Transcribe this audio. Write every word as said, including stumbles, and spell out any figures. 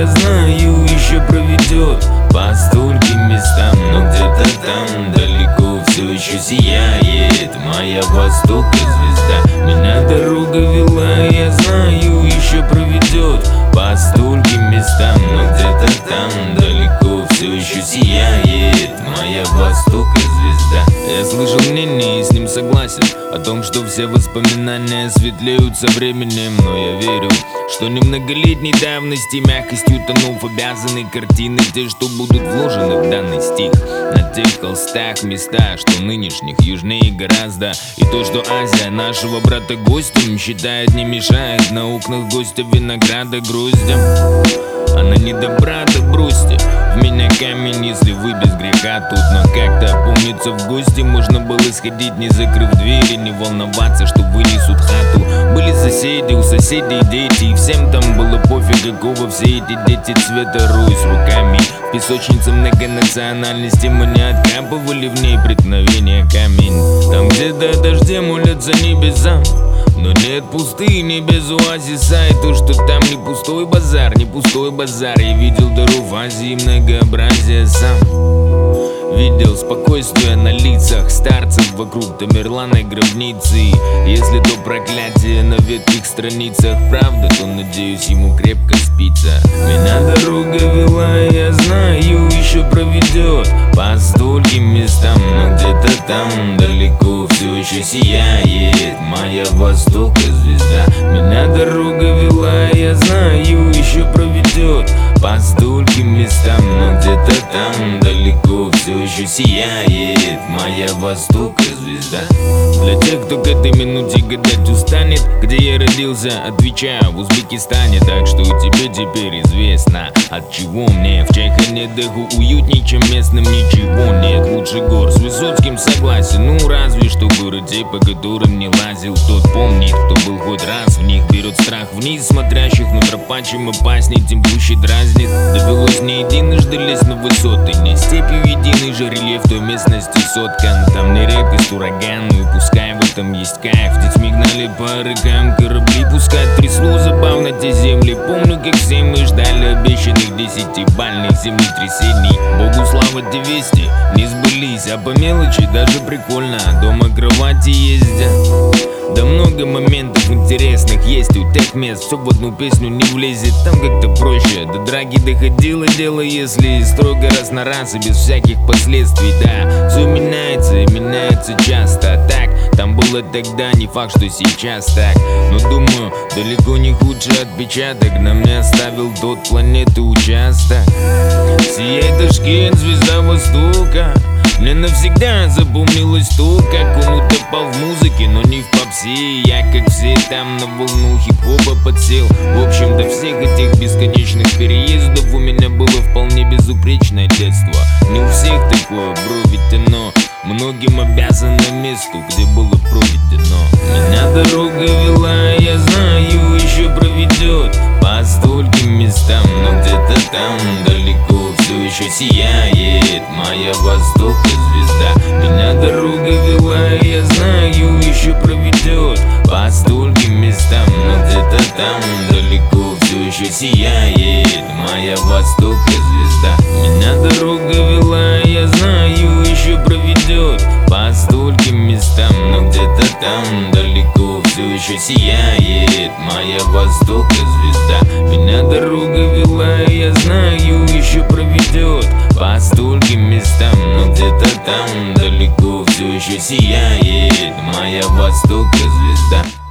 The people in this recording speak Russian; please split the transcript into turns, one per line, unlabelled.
я знаю, еще проведет по стольким местам. Но где-то там далеко все еще сияет моя востока звезда. Меня дорога вела, я знаю, еще проведет по стольким местам. Но где-то там далеко все еще сияет моя востока звезда. Я слышал мнение и с ним согласен о том, что все воспоминания светлеют со временем. Но я верю, что немноголетней давности мягкостью тонов обязаны картины те, что будут вложены в данный стих. На тех холстах места, что нынешних южнее гораздо. И то, что Азия нашего брата гостем считает, не мешает на окнах гостя винограда гроздям. Она не добра, да бросьте в меня камень, если вы без греха тут. Но как-то помнится, в гости можно было сходить, не закрыв двери, не волноваться, что вынесут хату. Были соседи, у соседей дети, и всем там было пофиг, какого все эти дети цвета. Русь руками в песочнице многонациональности, мы не откапывали в ней преткновение камень. Там где-то дожди молятся небесам, но нет пустыни без оазиса. И то, что там не пустой базар, не пустой базар. Я видел дыру в Азии, многообразие сам. Видел спокойствие на лицах старцев вокруг Тамерлана гробницы. Если то проклятие на ветхих страницах правда, то, надеюсь, ему крепко спится. Меня дорога вела, я знаю, еще проведет по стольким местам. Но где-то там далеко все еще сияет моя востока звезда. Меня дорога вела, я знаю, еще проведет по стольким местам. Но где-то там далеко все еще сияет моя востока звезда. Для тех, кто к этой минуте гадать устанет, где я родился, отвечаю: в Узбекистане. Так что тебе теперь известно, от чего мне в Чайханедеху уютней, чем местным ничего нет. Лучше гор с Высоцким согласен, ну разве что горы те, по которым не лазил, тот помнит, кто был хоть раз в них. Берет страх вниз смотрящих, но тропа чем опасней, тем пуще дразнит. Довелось не единожды лезть на высоты, не степью единый же рельеф той местности соткан. Там не редкость ураган, ну и пускай в этом есть кайф. С детьми гнали по рекам корабли, пускать трясло забавно те земли. Помню, как все мы ждали обещанных десятибальных землетрясений. Богу слава, те вести не сбылись, а по мелочи даже прикольно дома кровати ездят. Да много моментов интересных есть у тех мест, все в одну песню не влезет, там как-то проще. До драки доходило дело, если строго раз на раз и без всяких последствий. Да, все меняется и меняется часто, а так там было тогда, не факт, что сейчас так. Но думаю, далеко не худший отпечаток на мне оставил тот планеты участок. Сияй, Ташкент, звезда Востока. Мне навсегда запомнилось то, как он утопал в музыке, но не в попсе. Я, как все там, на волну хип-хопа подсел. В общем, до всех этих бесконечных переездов у меня было вполне безупречное детство. Не у всех такое, бро, ведь оно многим обязано месту, где было проведено. Меня дорога вела, я знаю, еще проведет по стольким местам. Но где-то там далеко все еще сияет моя востока звезда. Меня дорога вела, я знаю, еще проведет по стольким местам. Но где-то там далеко все еще сияет моя востока звезда. Меня дорога вела, я знаю, еще проведет по стольким местам. Но где-то там далеко все еще сияет моя востока звезда. Меня дорога вела, я знаю, еще проведет по стольким местам. Но где-то там далеко все еще сияет моя востока звезда.